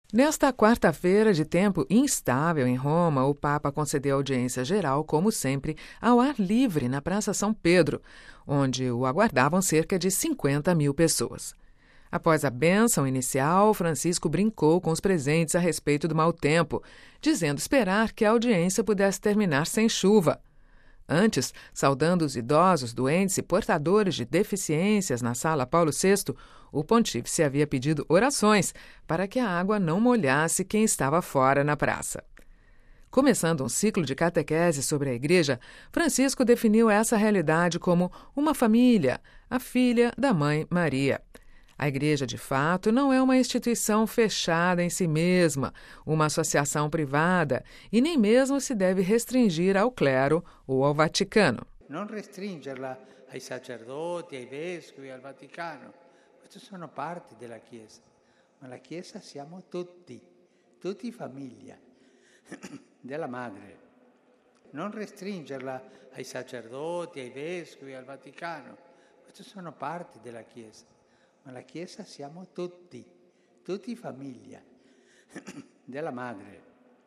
Nesta quarta-feira de tempo instável em Roma, o Papa concedeu audiência geral, como sempre, ao ar livre na Praça São Pedro, onde o aguardavam cerca de 50 mil pessoas. Após a bênção inicial, Francisco brincou com os presentes a respeito do mau tempo, dizendo esperar que a audiência pudesse terminar sem chuva. Antes, saudando os idosos, doentes e portadores de deficiências na Sala Paulo VI, o pontífice havia pedido orações para que a água não molhasse quem estava fora na praça. Começando um ciclo de catequese sobre a Igreja, Francisco definiu essa realidade como uma família, a filha da Mãe Maria. A Igreja, de fato, não é uma instituição fechada em si mesma, uma associação privada, e nem mesmo se deve restringir ao clero ou ao Vaticano. Não restringerla ai sacerdoti, ai vescovi, al Vaticano. Questi sono parte della Chiesa, ma la Chiesa siamo tutti famiglia della Madre. Non restringerla ai sacerdoti, ai vescovi, al Vaticano. Questi sono parte della Chiesa. Ma la Chiesa siamo tutti famiglia della Madre.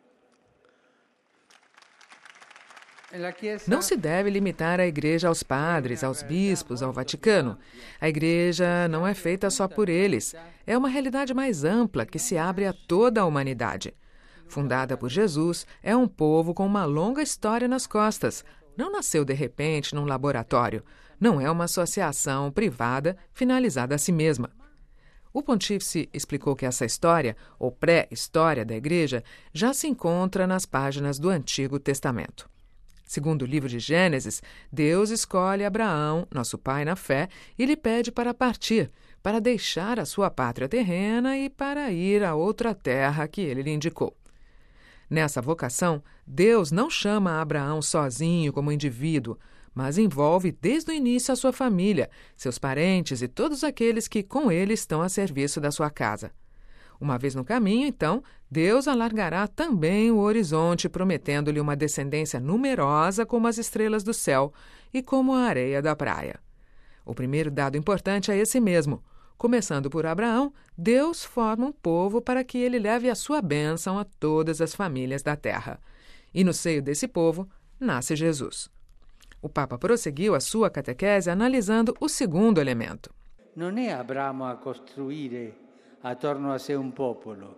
Não se deve limitar a Igreja aos padres, aos bispos, ao Vaticano. A Igreja não é feita só por eles. É uma realidade mais ampla que se abre a toda a humanidade. Fundada por Jesus, é um povo com uma longa história nas costas. Não nasceu de repente num laboratório. Não é uma associação privada finalizada a si mesma. O pontífice explicou que essa história, ou pré-história da Igreja, já se encontra nas páginas do Antigo Testamento. Segundo o livro de Gênesis, Deus escolhe Abraão, nosso pai na fé, e lhe pede para partir, para deixar a sua pátria terrena e para ir a outra terra que ele lhe indicou. Nessa vocação, Deus não chama Abraão sozinho como indivíduo, mas envolve desde o início a sua família, seus parentes e todos aqueles que com ele estão a serviço da sua casa. Uma vez no caminho, então, Deus alargará também o horizonte, prometendo-lhe uma descendência numerosa como as estrelas do céu e como a areia da praia. O primeiro dado importante é esse mesmo. Começando por Abraão, Deus forma um povo para que ele leve a sua bênção a todas as famílias da terra. E no seio desse povo, nasce Jesus. O Papa prosseguiu a sua catequese analisando o segundo elemento. Non è Abramo a costruire attorno a sé un popolo,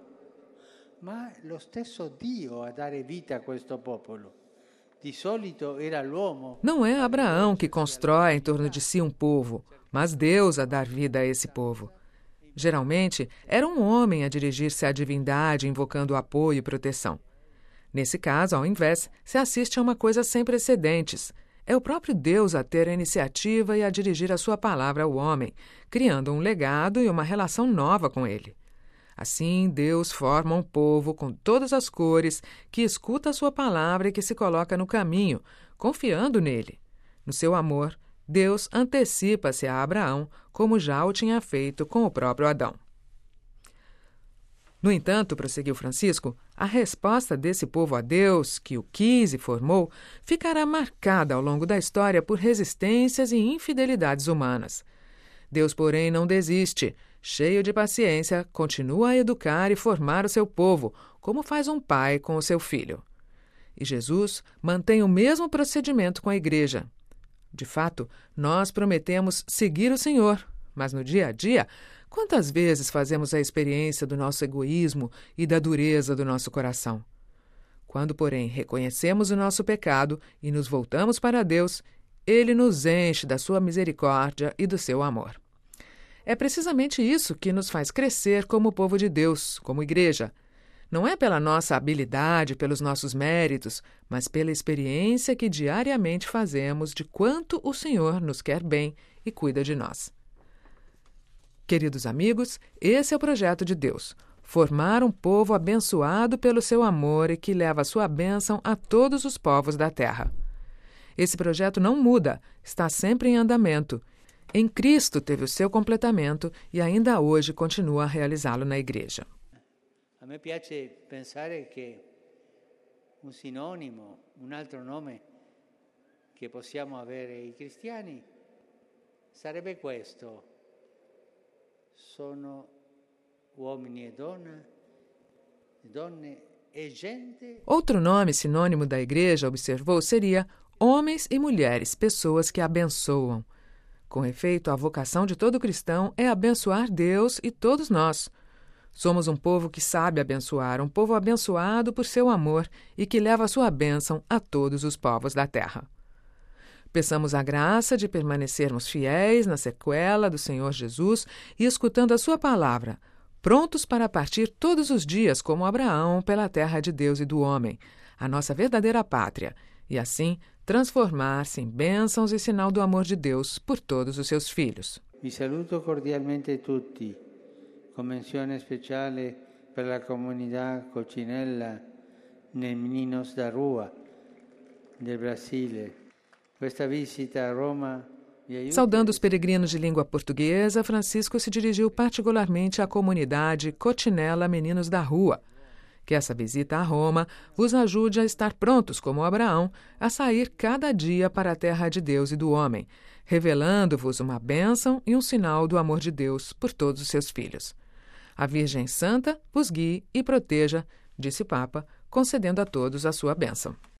ma lo stesso Dio a dare vita a questo popolo. Di solito era l'uomo. Não é Abraão que constrói em torno de si um povo, mas Deus a dar vida a esse povo. Geralmente, era um homem a dirigir-se à divindade, invocando apoio e proteção. Nesse caso, ao invés, se assiste a uma coisa sem precedentes. É o próprio Deus a ter a iniciativa e a dirigir a sua palavra ao homem, criando um legado e uma relação nova com ele. Assim, Deus forma um povo com todas as cores, que escuta a sua palavra e que se coloca no caminho, confiando nele. No seu amor, Deus antecipa-se a Abraão, como já o tinha feito com o próprio Adão. No entanto, prosseguiu Francisco, a resposta desse povo a Deus, que o quis e formou, ficará marcada ao longo da história por resistências e infidelidades humanas. Deus, porém, não desiste. Cheio de paciência, continua a educar e formar o seu povo, como faz um pai com o seu filho. E Jesus mantém o mesmo procedimento com a Igreja. De fato, nós prometemos seguir o Senhor, mas no dia a dia, quantas vezes fazemos a experiência do nosso egoísmo e da dureza do nosso coração? Quando, porém, reconhecemos o nosso pecado e nos voltamos para Deus, Ele nos enche da sua misericórdia e do seu amor. É precisamente isso que nos faz crescer como povo de Deus, como Igreja. Não é pela nossa habilidade, pelos nossos méritos, mas pela experiência que diariamente fazemos de quanto o Senhor nos quer bem e cuida de nós. Queridos amigos, esse é o projeto de Deus, formar um povo abençoado pelo seu amor e que leva a sua bênção a todos os povos da terra. Esse projeto não muda, está sempre em andamento. Em Cristo teve o seu completamento e ainda hoje continua a realizá-lo na Igreja. A me piace pensare che un sinonimo, un altro nome che possiamo avere i cristiani sarebbe questo. Sono uomini e donne donne e gente. Outro nome sinônimo da igreja, observou, seria homens e mulheres, pessoas que abençoam. Com efeito, a vocação de todo cristão é abençoar Deus e todos nós. Somos um povo que sabe abençoar, um povo abençoado por seu amor e que leva a sua bênção a todos os povos da terra. Peçamos a graça de permanecermos fiéis na sequela do Senhor Jesus e escutando a sua palavra, prontos para partir todos os dias como Abraão pela terra de Deus e do homem, a nossa verdadeira pátria, e assim transformar-se em bênçãos e sinal do amor de Deus por todos os seus filhos. Vi saluto cordialmente tutti, con menzione speciale per la comunità Coccinella nei Meninos da Rua, del Brasile. Questa visita a Roma. Saudando os peregrinos de língua portuguesa, Francisco se dirigiu particularmente à comunidade Coccinella Meninos da Rua. Que essa visita a Roma vos ajude a estar prontos como Abraão, a sair cada dia para a terra de Deus e do homem, revelando-vos uma bênção e um sinal do amor de Deus por todos os seus filhos. A Virgem Santa vos guie e proteja, disse o Papa, concedendo a todos a sua bênção.